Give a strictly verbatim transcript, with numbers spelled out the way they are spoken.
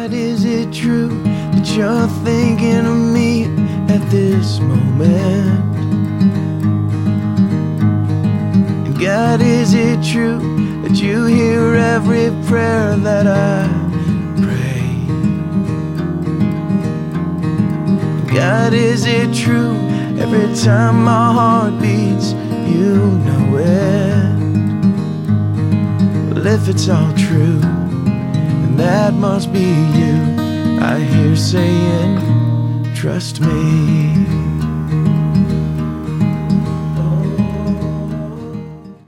God, is it true that you're thinking of me at this moment? And God, is it true that you hear every prayer that I pray? And God, is it true every time my heart beats, you know it? Well, if it's all true, then that must be you I hear saying, trust me.